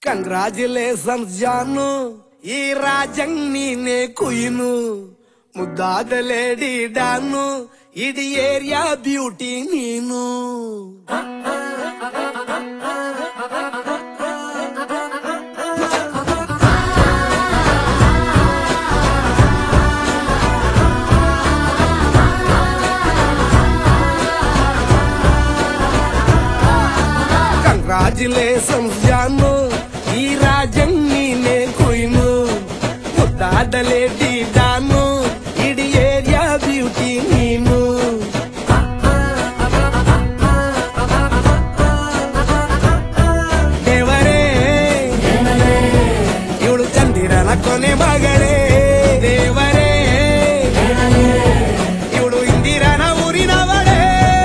Congratulations ಜಾನು, ಈ ರಾಜಂಗ್ ನೀನೆ ಕುಯ್ನು, ಮುದ್ದಾದ ಲೇಡಿ ಡಾನು, ಇಡೀ ಏರಿಯಾ ಬ್ಯೂಟಿ ನೀನು. ಕಂಗ್ರಾಚುಲೇಷನ್ಸ್ ಜಾನು, ಈ ರಾಜಂಗ್ ನೀನೆ ಕುಯ್ನು, ಮುದ್ದಾದ ಲೇಡಿ ಡಾನು, ಇಡೀ ಏರಿಯಾ ಬ್ಯೂಟಿ ನೀನು. ದೇವರೇ ಇವಳು ಚಂದಿರನ ಕೊನೆ ಮಗಳೇ, ದೇವರೇ ಇವಳು ಇಂದಿರನ ಊರಿನವಳೇ.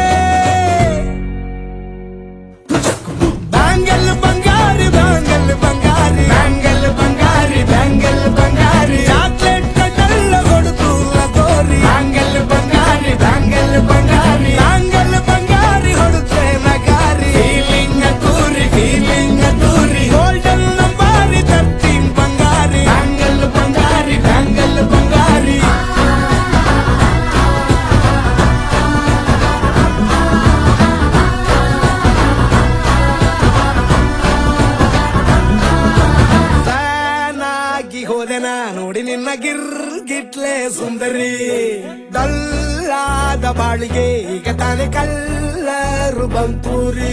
ಬ್ಯಾಂಗಲ್ ಬಂಗಾರಿ ಬ್ಯಾಂಗಲ್ ಬಂಗಾರಿ ಬ್ಯಾಂಗಲ್ ಬಂಗಾರಿ ಬ್ಯಾಂಗಲ್ ಬಂಗಾರಿ, ಚಾಕ್ಲೇಟ್ ಕಟ್ಟಲ್ಲ ಕೊಡುತ್ತು ಲಗೋರಿ. ಬ್ಯಾಂಗಲ್ ಬಂಗಾರಿ ಬ್ಯಾಂಗಲ್ ಬಂಗಾರಿ ಬ್ಯಾಂಗಲ್ ಬಂಗಾರಿ ಹೊಡುತ್ತೆ ನಗಾರಿ. ಫೀಲಿಂಗ್ ತೂರಿ ಗೋಲ್ಡನ್ ನಂಬಾರಿ 13 ಬಂಗಾರಿ. ಬ್ಯಾಂಗಲ್ ಬಂಗಾರಿ ಬ್ಯಾಂಗಲ್ ಬಂಗಾರಿ. ಸಾನಾಗಿ ಹೋದೆನ ನೋಡಿ ನಿನ್ನ ಗಿರ್ಗಿಟ್ಲೆ ಸುಂದರಿ, ಡಲ್ಲಾದ ಬಾಳಿಗೆ ಈಗ ತಾನೆ ಕಲ್ಲರು ಬಂತೂರಿ.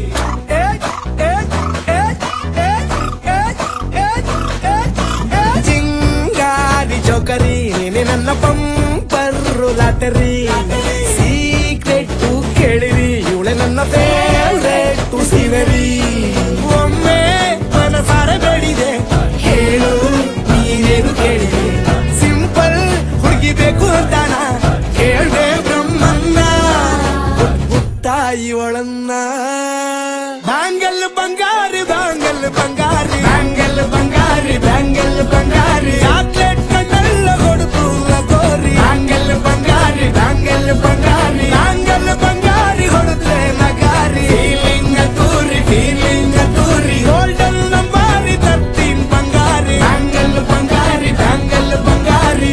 ಚಿಂಗಾರಿ ಚೌಕರಿ ನೀನೆ ನನ್ನ ಪಂಪರ್ರು ಲಾಟರಿ, ಸೀಕ್ರೆಟ್ ಕೇಳಿರಿ ಇವಳೆ ನನ್ನ ಫೇವ್ರೇಟ್ ಸೀನರಿ. ಒಮ್ಮೆ ಮನಸಾರ ಬೇಡಿದೆ ಹೇಳು ನೀನೇನು ಕೇಳಿದೆ, ಸಿಂಪಲ್ ಹುಡುಗಿಬೇಕು ಅಂತಾನ ಕೇಳ್ದೆ ಬ್ರಹ್ಮನ್ನ, ಪುಟ್ಟ ಇವಳನ್ನ. ಬ್ಯಾಂಗಲ್ ಬಂಗಾರಿ ಬ್ಯಾಂಗಲ್ ಬಂಗಾರಿ ಬ್ಯಾಂಗಲ್ ಬಂಗಾರಿ ಬ್ಯಾಂಗಲ್ ಬಂಗಾರಿ, ಚಾಕ್ಲೇಟ್ ಕಣ್ಣಲ್ಲ ಕೊಡುತ್ತು ಲಗೋರಿ. ಬ್ಯಾಂಗಲ್ ಬಂಗಾರಿ ಬ್ಯಾಂಗಲ್ ಬಂಗಾರಿ ಬ್ಯಾಂಗಲ್ ಬಂಗಾರಿ ಹೊಡುತ್ತೆ ನಗಾರಿ. ಫೀಲಿಂಗ್ ತೂರಿ ಗೋಲ್ಡನ್ ನಂಬಾರಿ 13 ಬಂಗಾರಿ. ಬ್ಯಾಂಗಲ್ ಬಂಗಾರಿ ಬ್ಯಾಂಗಲ್ ಬಂಗಾರಿ.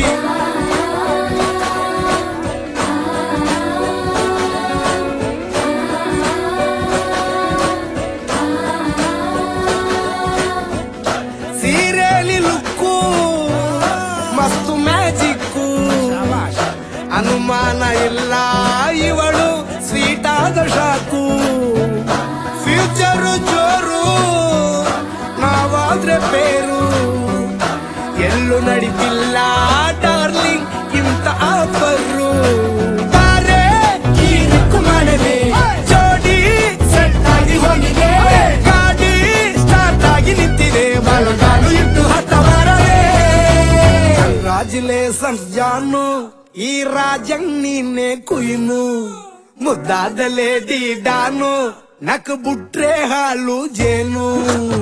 ಸೀರೆಲಿ ಲುಕ್ಕು ಮಸ್ತು ಮ್ಯಾಜಿಕ್ಕು, ಅನುಮಾನ ಇಲ್ಲ ಇವಳು ಸ್ವೀಟ್ ಆದ ಶಾಕು. ಫ್ಯೂಚರು ಜೋರು ನಾವಾದ್ರೆ ಬೇರು, ಎಲ್ಲೂ ನಡೀತಿಲ್ಲ ಡಾರ್ಲಿಂಗ್ ಇಂತ ಆಫರು. ಬಾರೆ ಕೀರಿಕು ಮಾಡದೆ ಜೋಡಿ ಸೆಟ್ ಆಗಿ ಹೋಗಿದೆ, ಗಾಡಿ ಸ್ಟಾರ್ಟ್ ಆಗಿ ನಿಂತಿದೆ, ಬಲಗಾಲು ಇಟ್ಟು ಹತ್ತ ಬರದೆ. ಕಂಗ್ರಾಚುಲೇಷನ್ಸ್ ಜಾನು, ಈ ರಾಜಂಗ್ ನೀನೆ ಕುಯ್ನು, ಮುದ್ದಾದ ಲೇಡಿ ಡಾನು, ನಕ್ ಬುಟ್ರೆ ಹಾಲು ಜೇನು.